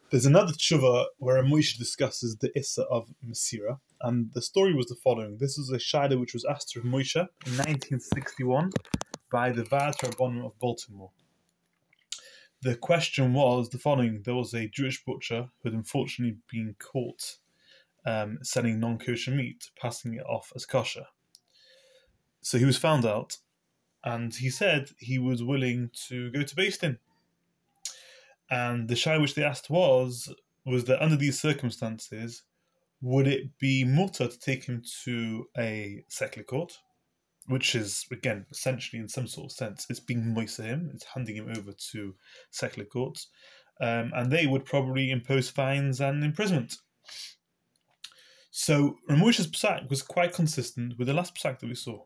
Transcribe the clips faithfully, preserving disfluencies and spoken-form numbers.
There's another tshuva where Moshe discusses the Issa of Masira, and the story was the following. This is a shaila which was asked of Moshe in nineteen sixty-one by the Vaad Rabbanim of Baltimore. The question was the following. There was a Jewish butcher who had unfortunately been caught um, selling non-kosher meat, passing it off as kosher. So he was found out, and he said he was willing to go to Beis Din. And the shaila which they asked was, was that under these circumstances, would it be mutter to take him to a secular court, which is, again, essentially in some sort of sense, it's being moisa him, it's handing him over to secular courts, um, and they would probably impose fines and imprisonment. So Ramosha's psak was quite consistent with the last psak that we saw,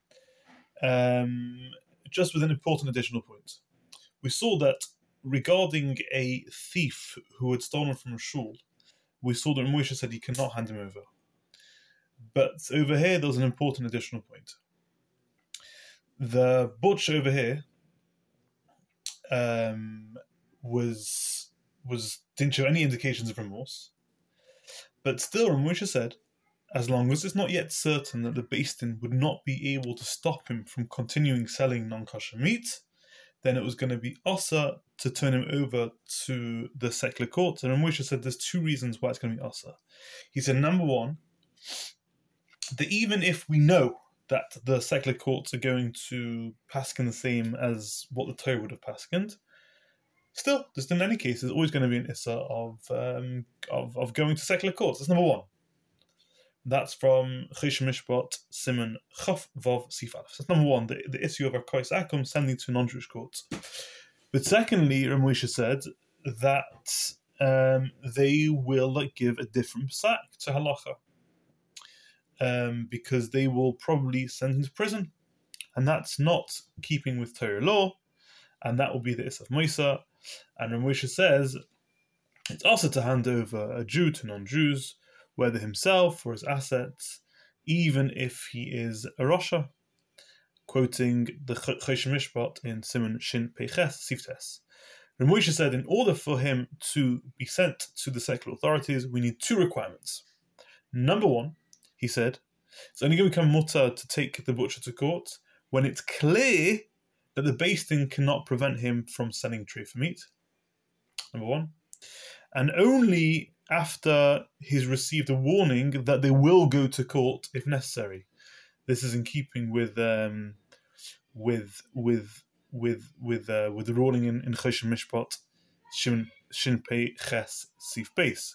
um, just with an important additional point. We saw that regarding a thief who had stolen from a shul, we saw that Moshe said he cannot hand him over. But over here, there was an important additional point. The butcher over here um, was was didn't show any indications of remorse, but still, Moshe said, as long as it's not yet certain that the Beis Din would not be able to stop him from continuing selling non-kosher meat, then it was going to be Asa to turn him over to the secular court. And Moshe said there's two reasons why it's going to be Asa. He said, number one, that even if we know that the secular courts are going to paskin the same as what the Torah would have paskined, still, just in any case, there's always going to be an Issa of, um, of, of going to secular courts. That's number one. That's from Choshen Mishpat, Simon Chaf Vav Sif Aleph. That's number one, the, the issue of our Kais Akum sending to non-Jewish courts. But secondly, Ramosha said that um, they will like, give a different psak to halacha, um, because they will probably send him to prison, and that's not keeping with Torah law, and that will be the Issa of Moisa. And Ramosha says it's also to hand over a Jew to non-Jews, whether himself or his assets, even if he is a Rasha, quoting the Choshen Mishpat in Simon Shin Peiches Siftes. Ramosha said, in order for him to be sent to the secular authorities, we need two requirements. Number one, he said, it's only going to become mutter to take the butcher to court when it's clear that the Beis Din cannot prevent him from selling treifa meat. Number one. And only after he's received a warning that they will go to court if necessary. This is in keeping with um, with with with with uh, with the ruling in, in Choshen Mishpat Shin Shin Pei Ches Sif Beis.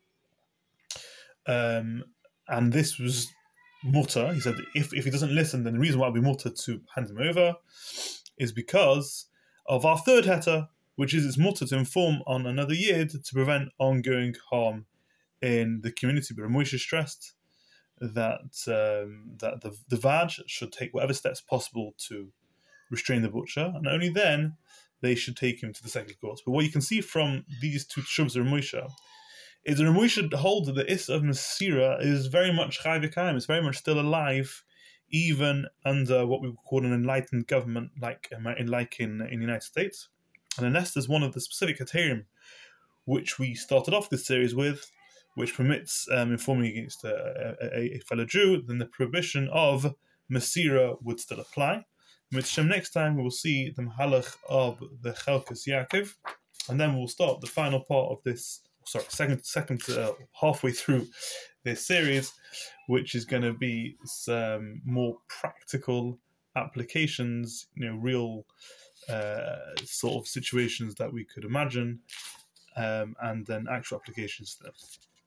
Um, and this was mutter. He said if if he doesn't listen, then the reason why it'll be mutter to hand him over is because of our third heter, which is it's mutter to inform on another yid to prevent ongoing harm in the community. But Moshe stressed that um, that the the Vaad should take whatever steps possible to restrain the butcher, and only then they should take him to the secular courts. But what you can see from these two shuvs of Moshe is that Moshe holds that the Issa of Masira is very much chai v'kayim, it's very much still alive, even under what we would call an enlightened government like in like in, in the United States. And unless there's one of the specific heterim which we started off this series with, which permits um, informing against a, a, a fellow Jew, then the prohibition of Masira would still apply. Mitzvah, next time we will see the Mahalach of the Chelkas Yaakov, and then we'll start the final part of this, sorry, second, second uh, halfway through this series, which is going to be some more practical applications, you know, real uh, sort of situations that we could imagine, um, and then actual applications to them.